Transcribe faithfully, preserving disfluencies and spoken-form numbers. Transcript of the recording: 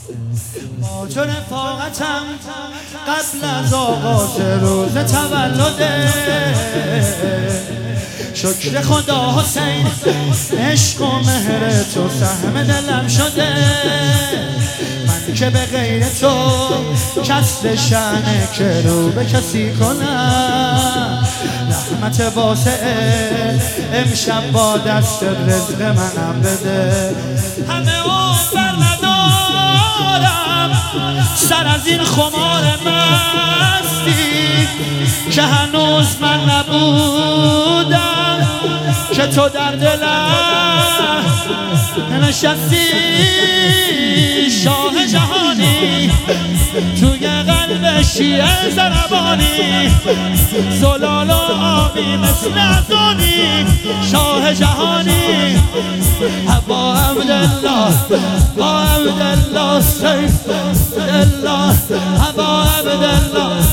با چون رفاقتم قبل از آغاز روز تولده، شکر خدا حسین عشق و مهر تو سهم دلم شده. من که به غیر تو کسر شأنه که رو به کسی کنم. رحمت واسعه امشب با دست رزق منم بده. همه عمر ندارم سر از این خمار مستی که هنوز من نبودم که تو در دلم نشستی. شاه جهانی توی قلب شیعه زربانی، زلال و آبی مثل ازانی. شاه جهانی با عبدالله با عبدالله سیف الله با عبدالله.